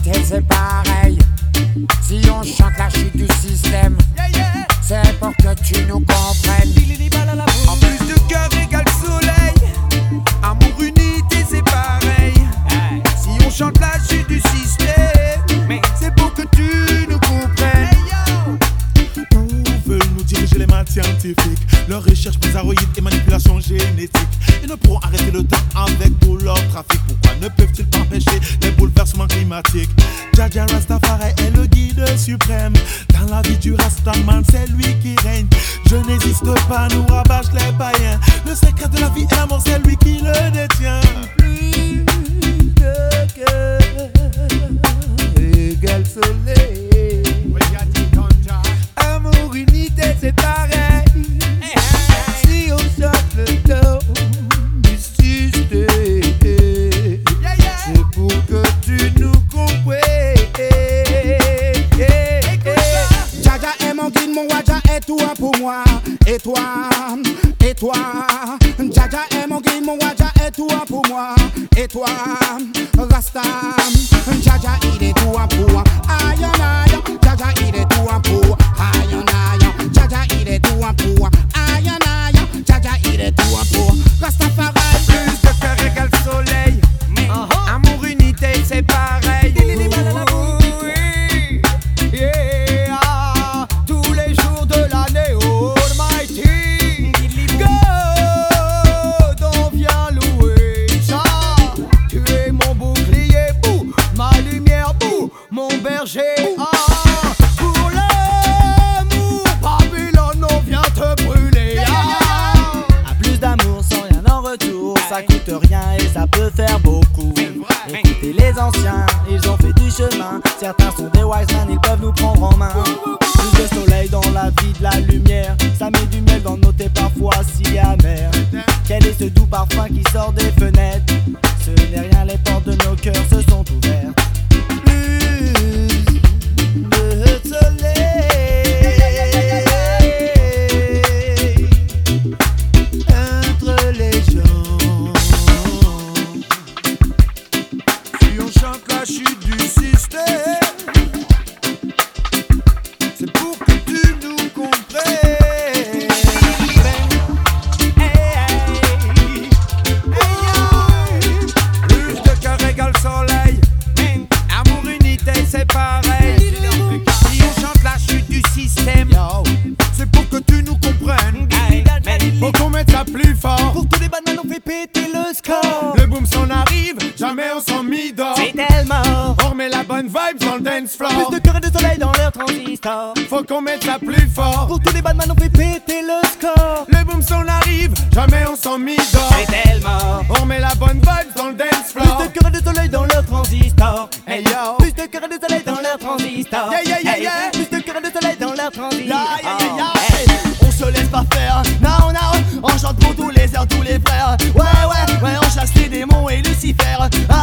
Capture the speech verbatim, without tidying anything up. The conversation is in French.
unité c'est pareil. Si on chante la chute du système, c'est pour que tu nous comprennes. En plus de cœur égale soleil, amour unité c'est pareil. Si on chante la chute du système, c'est pour que tu nous comprennes. Où veulent nous diriger les maths scientifiques? Leurs recherches bizarroïdes et manipulations génétiques. Ils ne pourront arrêter le temps avec tout leur trafic. Pourquoi ne peuvent-ils pas empêcher les bouleversements climatiques? Jaja Rastafari est le guide suprême. Dans la vie du Rastaman, c'est lui qui règne. Je n'hésite pas, nous rabâche les païens. Le secret de la vie et l'amour, c'est lui qui le détient. Plus de cœur égale soleil. Amour unité c'est pareil. Si on chante le temps du système, c'est pour que tu nous comprennes. Jaja est mon guide, mon Waja est toi pour moi. Et toi, et toi. Jaja est mon guide, mon Waja est toi pour moi. Et toi, Rasta. Jaja il est toi pour aïe aïe. Jaja il est toi pour aïe aïe. Jaja il est toi pour aïe aïe. Jaja il est toi pour Rastafari. Plus de cœur égale soleil. Amour unité c'est pareil. Yeah, tous les jours de l'année, Almighty God, on vient louer ça. Tu es mon bouclier, bouh, ma lumière, bouh, mon berger. Ah, pour l'amour, Babylone, on vient te brûler. Ah, à plus d'amour sans rien en retour, ça coûte rien et ça peut faire beaucoup. Écoutez les anciens, ils ont fait du chemin. Certains sont des wise men, ils peuvent nous prendre en main. Plus de soleil dans la vie, de la lumière. Ça met du miel dans nos thés parfois si amers. Quel est ce doux parfum qui sort des fenêtres? Ce n'est rien, les portes de nos cœurs se sont ouvertes. Plus de soleil entre les gens. Si on chante la chute du système, c'est pour que tu nous comprennes. Plus de cœur égale soleil. Amour unité c'est pareil. Si on chante la chute du système, c'est pour que tu nous comprennes. Faut qu'on mette ça plus fort. Pour tous les bananes on fait péter le score. Le boom son arrive, jamais on s'en mis d'or. C'est tellement. On remet la bonne vibe dans le dance floor. Plus de cœur et de soleil dans leur transistor. Faut qu'on mette ça plus fort. Pour tous les badman on fait péter le score. Le boom son arrive, jamais on s'en mis d'or. C'est tellement. On remet la bonne vibe dans le dance floor. Plus de cœur et de soleil dans leur transistor. Hey yo. Plus de cœur et de soleil dans leur transistor. Yeah, yeah, yeah, Hey, yeah. plus de cœur et de soleil dans leur transistor. Yeah, yeah, yeah, yeah. Hey, on se laisse pas faire. Non, non, on chante pour tous les heures, tous les frères. Ouais, ouais, ouais, on chasse les démons et Lucifer.